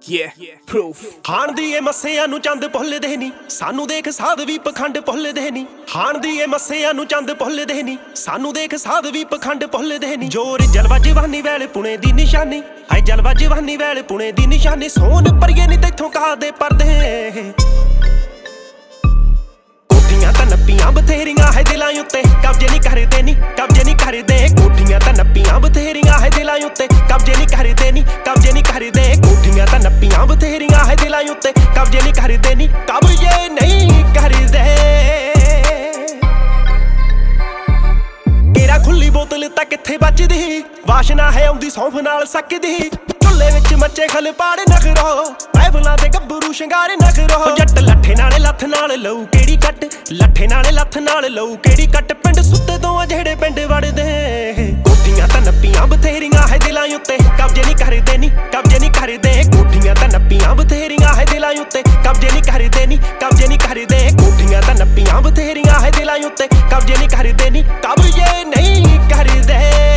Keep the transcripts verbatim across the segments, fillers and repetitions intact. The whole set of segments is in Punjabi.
Yeah, proof. ਹਾਣ ਦੀ ਏ ਮੱਸਿਆਂ ਨੂੰ ਚੰਦ ਭੁੱਲਦੇ ਨੀ, ਸਾਨੂੰ ਦੇਖ ਸਾਧ ਵੀ ਪਖੰਡ ਭੁੱਲਦੇ ਨੀ। ਹਾਣ ਦੀ ਏ ਮੱਸਿਆਂ ਨੂੰ ਚੰਦ ਭੁੱਲਦੇ ਨੀ, ਸਾਨੂੰ ਦੇਖ ਸਾਧ ਵੀ ਪਖੰਡ ਭੁੱਲਦੇ ਨੀ। ਜੋਰ ਜਲਵਾ ਜਵਾਨੀ ਵੇਲੇ ਪੁਣੇ ਦੀ ਨਿਸ਼ਾਨੀ, ਹਾਏ ਜਲਵਾ ਜਵਾਨੀ ਵੇਲੇ ਪੁਣੇ ਦੀ ਨਿਸ਼ਾਨੀ। ਸੋਨ ਪਰੀਏ ਨੀ ਤੈਥੋਂ ਕਾਹਦੇ ਪਰਦੇ, ਕੋਠੀਆਂ ਤਾਂ ਨੱਪੀਆਂ ਬਥੇਰੀਆਂ ਹੈ ਦਿਲਾਂ ਉੱਤੇ, ਕਬਜੇ ਨਹੀਂ ਕਰਦੇ ਨੀ, ਕਬਜੇ ਨਹੀਂ ਕਰਦੇ। ਕੋਠੀਆਂ ਤਾਂ ਨੱਪੀਆਂ ਬਥੇਰੀਆਂ ਹੈ ਦਿਲਾਂ ਉੱਤੇ, ਕਬਜੇ ਨਹੀਂ ਕਰਦੇ ਨੀ, ਕਬਜੇ ਨਹੀਂ ਕਰਦੇ। ਕੋਠੀਆਂ ਤਾਂ ਨੱਪੀਆਂ ਬਥੇਰੀਆਂ ਹੈ ਦਿਲਾਂ ਉੱਤੇ, ਕਬਜੇ ਨਹੀਂ ਕਰਦੇ ਨੀ, ਕਬਜੇ ਨਹੀਂ ਕਰਦੇ। ਤੇਰਾ ਖੁੱਲੀ ਬੋਤਲ ਤਾਂ ਕਿੱਥੇ ਬਚਦੀ, ਵਾਸ਼ਨਾ ਹੈ ਆਉਂਦੀ ਸੌਂਫ ਨਾਲ ਸਕਦੀ। ਝੁੱਲੇ ਵਿੱਚ ਮੱਚੇ ਖਲ ਪਾੜੇ ਨਖਰੋ, ਪੈਵਲਾਂ ਦੇ ਗੱਭਰੂ ਸ਼ਿੰਗਾਰੇ ਨਖਰੋ। ਜੱਟ ਲੱਠੇ ਨਾਲੇ ਲੱਥ ਨਾਲ ਲਊ ਕਿਹੜੀ ਕੱਟ, ਲੱਠੇ ਨਾਲੇ ਲੱਥ ਨਾਲ ਲਊ ਕਿਹੜੀ ਕੱਟ। ਪਿੰਡ ਸੁੱਤੇ ਤੋਂ ਆ ਜਿਹੜੇ ਪਿੰਡ ਵੜਦੇ, ਕੋਠੀਆਂ ਤਾਂ ਨੱਪੀਆਂ ਬਥੇਰੀਆਂ ਹੈ ਦਿਲਾਂ ਉੱਤੇ, ਕਬਜੇ ਨਹੀਂ ਕਰਦੇ ਨੀ, ਕਬਜੇ ਨਹੀਂ ਕਰਦੇ। ਕੋਠੀਆਂ ਤਾਂ ਨੱਪੀਆਂ ਬਥੇਰੀਆਂ ਹੈ ਦਿਲਾਂ ਉੱਤੇ, ਕਬਜੇ ਨਹੀਂ ਕਰਦੇ ਨੀ, ਕਬਜੇ ਨਹੀਂ ਕਰਦੇ। ਕੋਠੀਆਂ ਤਾਂ ਨੱਪੀਆਂ ਬਥੇਰੀਆਂ ਹੈ ਦਿਲਾਂ ਉੱਤੇ, ਕਬਜੇ ਨਹੀਂ ਕਰਦੇ ਨੀ, ਕਬਜੇ ਨਹੀਂ ਕਰਦੇ।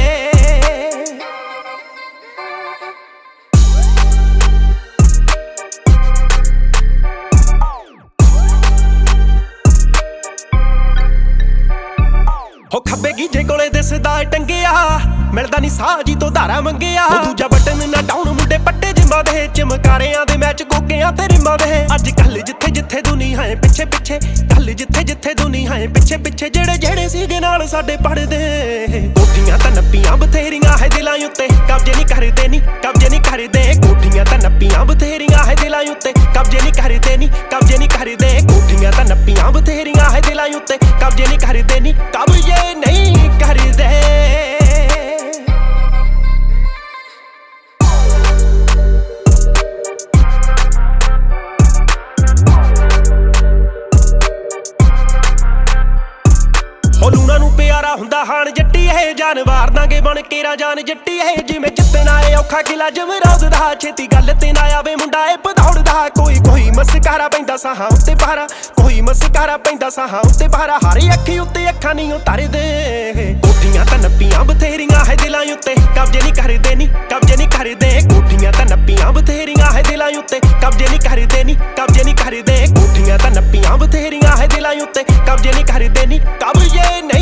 ਹੋ ਖੱਬੇ ਗੀਜੇ ਕੋਲੇ ਦਿਸਦਾ ਟੰਗਿਆ, ਮਿਲਦਾ ਨੀ ਸਾਹ ਜੀ ਤੋਂ ਧਾਰਾ ਮੰਗਿਆ। ਉਹ ਦੂਜਾ ਬਟਨ ਨਾ ਡਾਊਨ ਮੁੰਡੇ ਪੱਟੇ ਜਿੰਮਾਂ ਦੇ, ਚਮਕਾਰਿਆਂ ਦੇ ਮੈਚ ਗੋਗਿਆਂ ਤੇ ਰਿਮਾਂ ਦੇ। ਅੱਜ ਕੱਲ ਜਿੱਥੇ ਜਿੱਥੇ ਦੁਨੀਆ ਹੈ ਪਿੱਛੇ ਪਿੱਛੇ, ਕੱਲ ਜਿੱਥੇ ਜਿੱਥੇ ਦੁਨੀਆ ਹੈ ਪਿੱਛੇ ਪਿੱਛੇ। ਜਿਹੜੇ ਜਿਹੜੇ ਸੀਗੇ ਨਾਲ ਸਾਡੇ ਪੜਦੇ, ਕੋਠੀਆਂ ਤਾਂ ਨੱਪੀਆਂ ਬਥੇਰੀਆਂ ਹੈ ਦਿਲਾਂ ਉੱਤੇ, ਕਬਜੇ ਨਹੀਂ ਕਰਦੇ ਨੀ, ਕਬਜੇ ਨਹੀਂ ਕਰਦੇ। ਕੋਠੀਆਂ ਤਾਂ ਨੱਪੀਆਂ ਬਥੇਰੀਆਂ ਹੈ ਦਿਲਾਂ ਉੱਤੇ, ਕਬਜੇ ਨਹੀਂ ਕਰਦੇ ਨੀ, ਕਬਜੇ ਨਹੀਂ ਕਰਦੇ। ਕੋਠੀਆਂ ਤਾਂ ਨੱਪੀਆਂ ਬਥੇਰੀਆਂ ਹੈ ਦਿਲਾਂ ਉੱਤੇ, ਕਬਜੇ ਨਹੀਂ ਕਰਦੇ ਨੀ, ਕਬਜੇ ਨਹੀਂ ਕਰਦੇ। ਲੂਣਾ ਨੂੰ ਪਿਆਰਾ ਹੁੰਦਾ ਹਾਣ ਜੱਟੀ, ਇਹ ਜਾਨ ਵਾਰ ਦਾਂਗੇ ਬਣ ਕੇ ਰਾਜਾਨ ਜੱਟੀ। ਇਹ ਜਿਵੇਂ ਜਿੱਤਣਾ ਏ ਔਖਾ ਕਿਲਾ ਜਮਰੌਦ ਦਾ, ਛੇਤੀ ਗੱਲ ਤੇ ਨਾ ਆਵੇ ਮੁੰਡਾ ਏ ਭਦੌੜਦਾ। ਕੋਈ ਕੋਈ ਮਸਕਾਰਾ ਪੈਂਦਾ ਸਾਹਾਂ ਉੱਤੇ ਪਹਾਰਾ, ਕੋਈ ਮਸਕਾਰਾ ਪੈਂਦਾ ਸਾਹਾਂ ਉੱਤੇ ਪਹਾਰਾ। ਹਾਰੀ ਅੱਖੀ ਉੱਤੇ ਅੱਖਾਂ ਨਹੀਂ ਉਤਾਰਦੇ, ਕੋਠੀਆਂ ਤਾਂ ਨੱਪੀਆਂ ਬਥੇਰੀਆਂ ਹੈ ਦਿਲਾਂ ਉੱਤੇ, ਕਬਜੇ ਨਹੀਂ ਕਰਦੇ ਨੀ, ਕਬਜੇ ਨਹੀਂ ਕਰਦੇ। ਕੋਠੀਆਂ ਤਾਂ ਨੱਪੀਆਂ ਬਥੇਰੀਆਂ ਹੈ ਦਿਲਾਂ ਉੱਤੇ, ਕਬਜੇ ਨਹੀਂ ਕਰਦੇ ਨੀ, ਕਬਜੇ ਨਹੀਂ ਕਰਦੇ। ਕੋਠੀਆਂ ਤਾਂ ਨੱਪੀਆਂ ਬਥੇਰੀਆਂ ਹੈ ਦਿਲਾਂ ਉੱਤੇ, ਕਬਜੇ ਨਹੀਂ ਕਰਦੇ ਨੀ, ਕਬਜੇ ਨਹੀਂ।